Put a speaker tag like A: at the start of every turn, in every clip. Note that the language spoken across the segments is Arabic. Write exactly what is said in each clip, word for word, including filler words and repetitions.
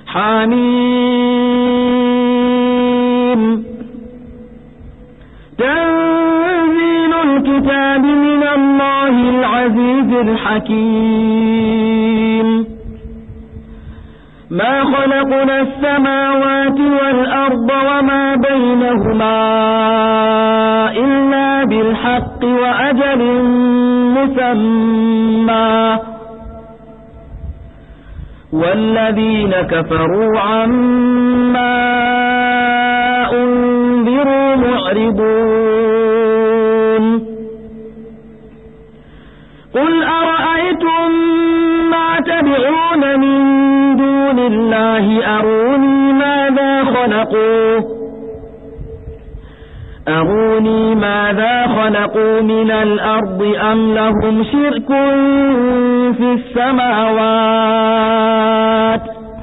A: حميم تنزيل الكتاب من الله العزيز الحكيم ما خلقنا السماوات والأرض وما بينهما إلا بالحق وأجل مسمى والذين كفروا عما أنذروا معرضون قل أرأيتم ما تدعون من دون الله أروني ماذا خلقوا أروني ماذا خلقوا من الأرض أم لهم شرك في السماوات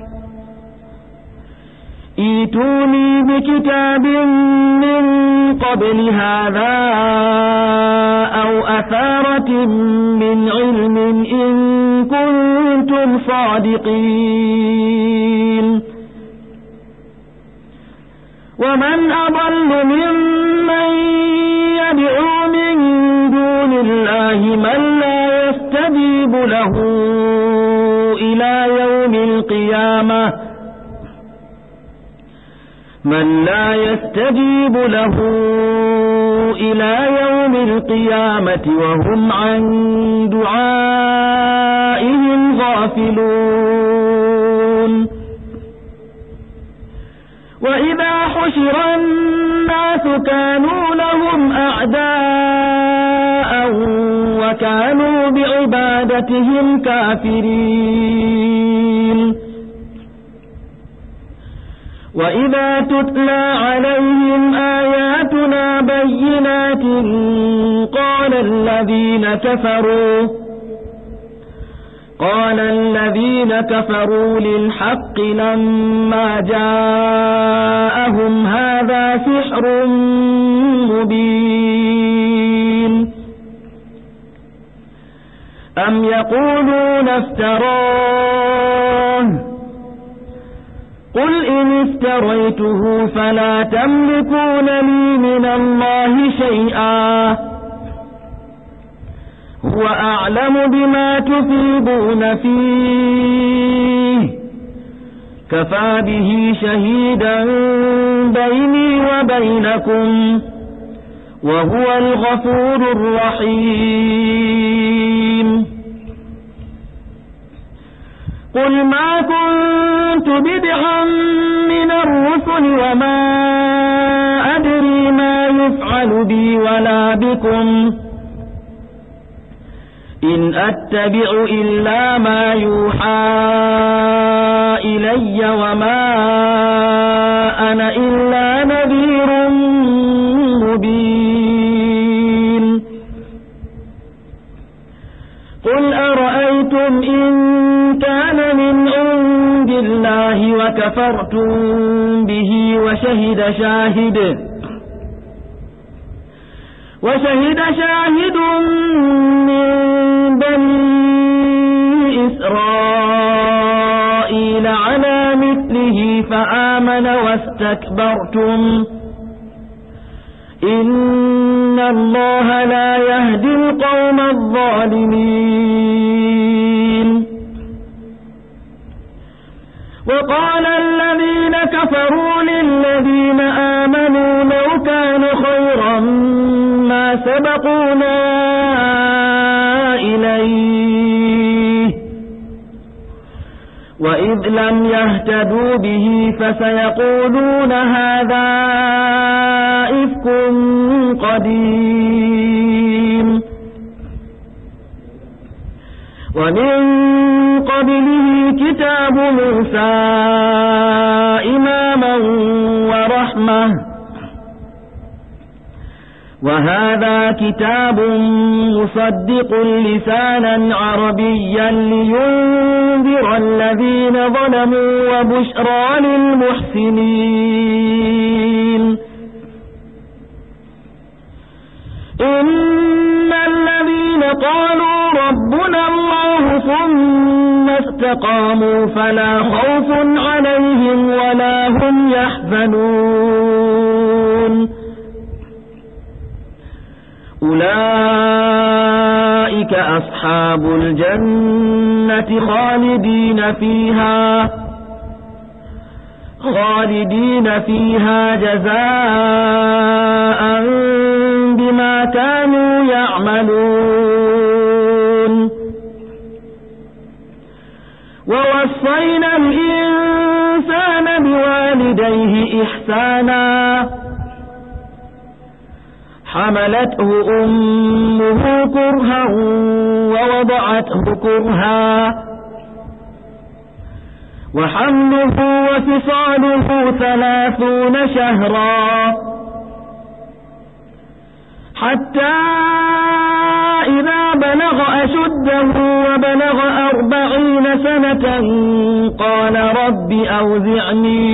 A: ائتوني بكتاب من قبل هذا أو أثارة من علم إن كنتم صادقين ومن أضل ممن يدعو من دون الله من لا يستجيب له إلى يوم القيامة من لا يستجيب له إلى يوم القيامة وهم عن دعائهم غافلون وإذا حشر الناس كانوا لهم أعداء وكانوا بعبادتهم كافرين وإذا تتلى عليهم آياتنا بينات قال الذين كفروا قال الذين كفروا للحق لما جاءهم هذا سحر مبين أم يقولون افتراه قل إن افتريته فلا تملكون لي من الله شيئا هو أعلم بما تفيضون فيه كفى به شهيدا بيني وبينكم وهو الغفور الرحيم قل ما كنت بدعا من الرسل وما أدري ما يفعل بي ولا بكم إن أتبع إلا ما يوحى إلي وما أنا إلا نذير مبين قل أرأيتم إن كان من عند الله وكفرتم به وشهد شاهد وشهد شاهد من بني إسرائيل على مثله فآمن واستكبرتم إن الله لا يهدي القوم الظالمين وقال الذين كفروا للذين آمنوا لو كان خيرا ما سبقونا إليه وإذ لم يهتدوا به فسيقولون هذا إفك قديم ومن قبله كتاب موسى إماما ورحمة وهذا كتاب مصدق لسانا عربيا لينذر الذين ظلموا وبشرى للمحسنين إن الذين قالوا ربنا الله ثم استقاموا فلا خوف عليهم ولا هم يحزنون أولئك أصحاب الجنة خالدين فيها خالدين فيها جزاء بما كانوا يعملون ووصينا الإنسان بوالديه إحسانا حملته أمه كرها ووضعته كرها وحمله وفصاله ثلاثون شهرا حتى إذا بلغ أشده وبلغ أربعين سنة قال رب أوزعني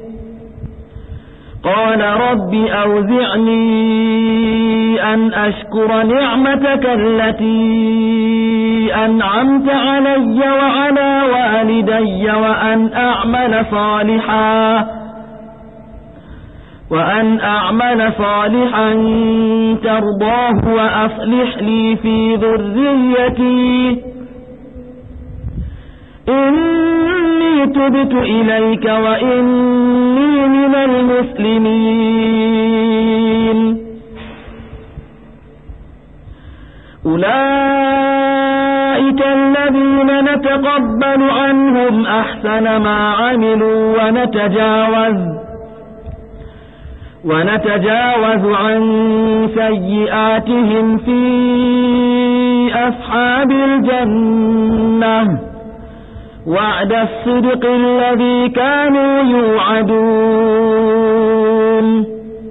A: قال رب أوزعني أن أشكر نعمتك التي أنعمت علي وعلى والدي وأن أعمل صالحا وأن أعمل صالحا ترضاه وأصلح لي في ذريتي إني تبت إليك وإني من المسلمين أولئك الذين نتقبل عنهم أحسن ما عملوا ونتجاوز ونتجاوز عن سيئاتهم في أصحاب الجنة وعد الصدق الذي كانوا يوعدون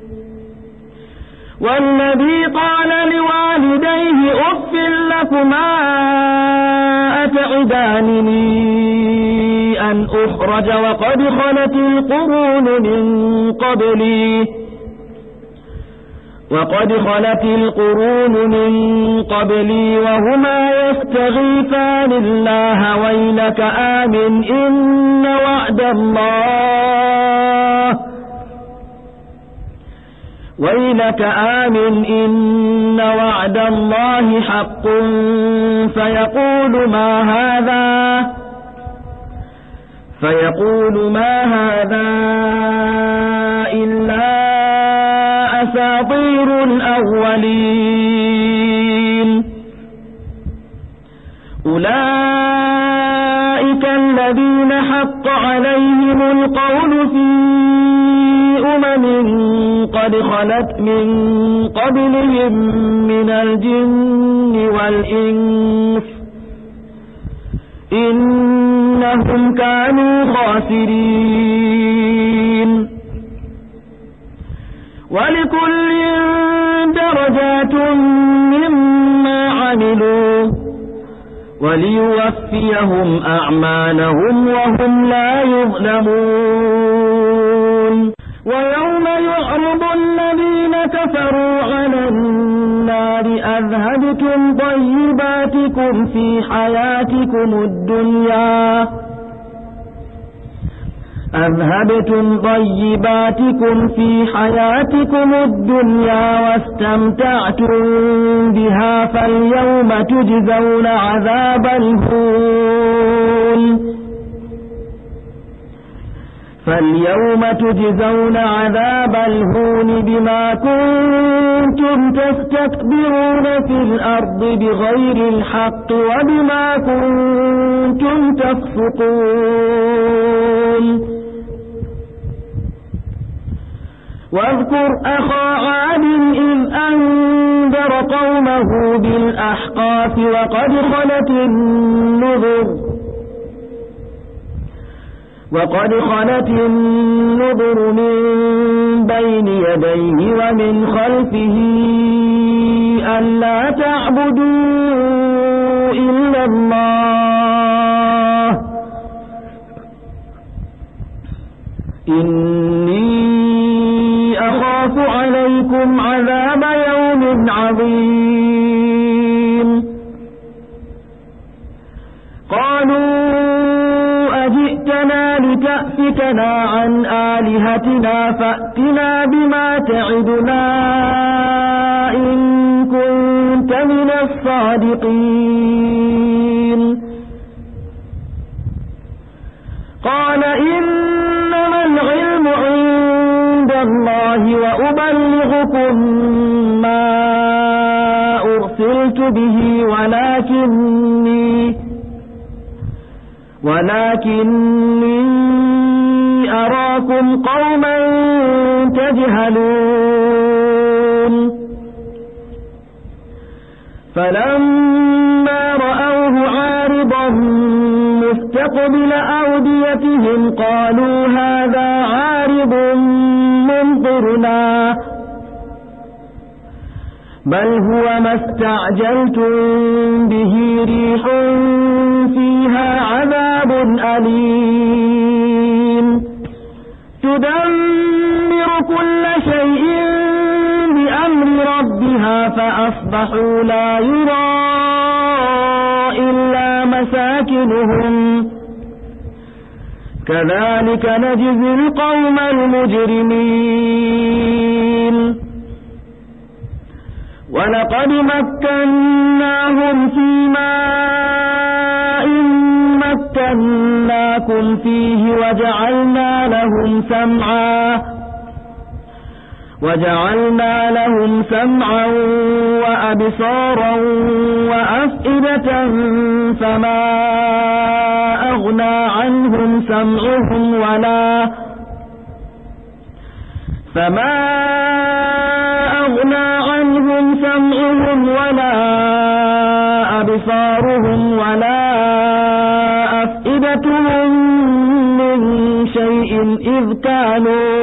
A: والذي قال لوالديه أف لكما أتعدانني أن أخرج وقد خلت القرون من قبلي وقد خلت القرون من قبلي وهما يستغيثان الله ويلك آمن إن وعد الله ويلك آمن إن وعد الله حق فيقول ما هذا فيقول ما هذا إلا أساطير الأولين أولئك الذين حق عليهم القول في أمم قد خلت من قبلهم من الجن والإنس إنهم كانوا خاسرين ولكل درجات مما عملوا وليوفيهم أعمالهم وهم لا يظلمون ويوم يعرض الذين كفروا على النار أذهبتم طيباتكم في حياتكم الدنيا أذهبتم طيباتكم في حياتكم الدنيا واستمتعتم بها فاليوم تجزون عذاب الهون فاليوم تجزون عذاب الهون بما كنتم تستكبرون في الأرض بغير الحق وبما كنتم تفسقون واذكر أخا عاد إذ أنذر قومه بالأحقاف وقد خلت النذر وقد خلت النذر من بين يديه ومن خلفه ألا تعبدوا إلا الله إني أخاف عليكم عذاب يوم عظيم قالوا أجئتنا لتأتينا لتأفكنا عن آلهتنا فأتنا بما تعدنا إن كنت من الصادقين قال إنما العلم عند الله وأبلغكم ما أرسلت به ولكني ولكني أراكم قوما تجهلون فلما رأوه عارضا مستقبل أوديتهم قالوا هذا عارض ممطرنا بل هو ما استعجلتم به ريح فيها عذاب أليم تدمر كل شيء بأمر ربها فأصبحوا لا يرى إلا مساكنهم كذلك نجزي القوم المجرمين ولقد مكناهم في ماء مكناكم فيه وجعلنا لهم سمعا وجعلنا لهم سمعا وأبصارا وأفئدة فما أغنى عنهم سمعهم ولا فما أغنى عنهم سمعهم ولا أبصارهم ولا أفئدتهم من شيء إذ كانوا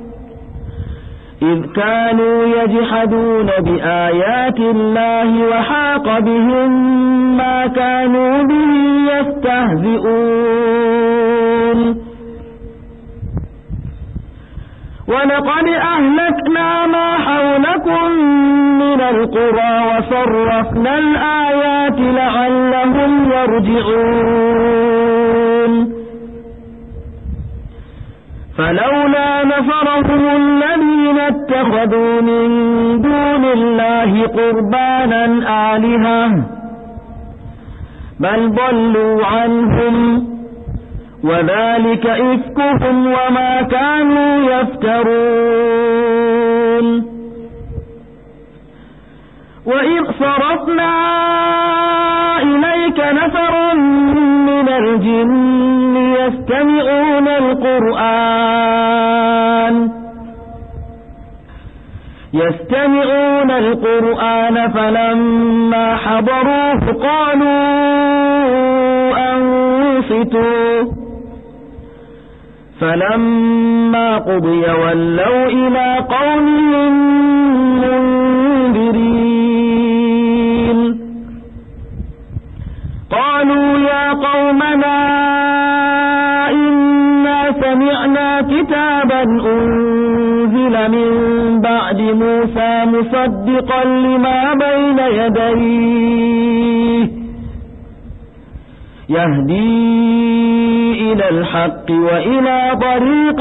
A: إذ كانوا يجحدون بآيات الله وحاق بهم ما كانوا به يستهزئون ولقد أهلكنا ما حولكم من القرى وصرفنا الآيات لعلهم يرجعون فلولا نفرهم الذين اتخذوا من دون الله قربانا آلهة بل ضلوا عنهم وذلك إفكهم وما كانوا يفترون وإذ صرفنا إليك نفرا من الجن يستمعون القرآن يستمعون القرآن فلما حضروه قالوا أنصتوا فلما قضي ولوا إلى قومهم منذرين قالوا يا قومنا إنا سمعنا كتابا أنزل من بعد موسى مصدقا لما بين يديه يهدي إلى الحق وإلى طريق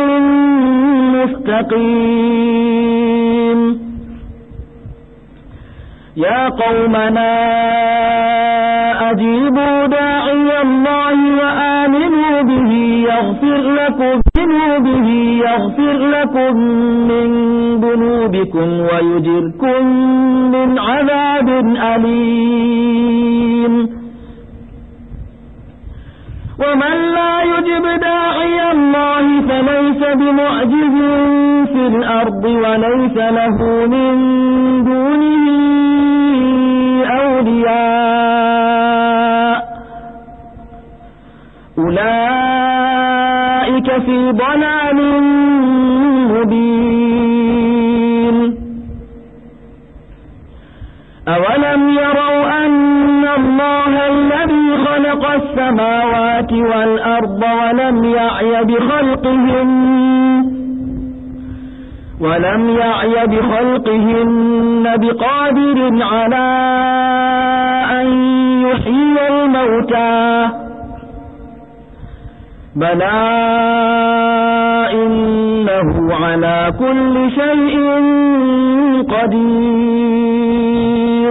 A: مستقيم يا قومنا أجيبوا داعي الله وآمنوا به يغفر لكم به يغفر لكم من ذنوبكم ويجركم من عذاب أليم ومن لا يجب داعي الله فليس بمعجز في الأرض وليس له من دونه أولياء أولئك في ضلال مبين أولم يروا أن الله الذي خلق السماوات والأرض ولم يعي بخلقهن ولم يعي بخلقهن بقادر على أن يحيي الموتى بلى إنه على كل شيء قدير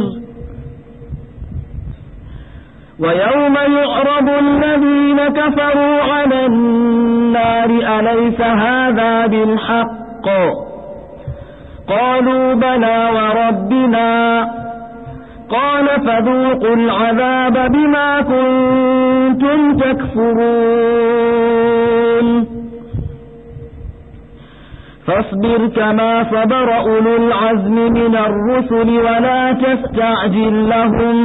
A: ويوم يعرض الذين كفروا على النار أليس هذا بالحق قالوا بلى وربنا قال فذوقوا العذاب بما كنتم تكفرون فاصبر كما صبر أولو العزم من الرسل ولا تستعجل لهم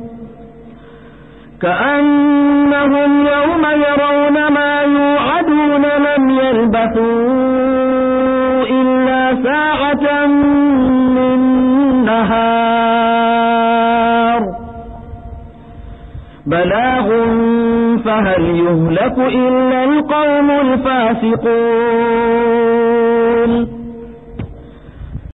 A: كأنهم يوم يرون ما يوعدون لم يلبثوا إلا ساعة من نهار بلاغ فهل يهلك إلا القوم الفاسقون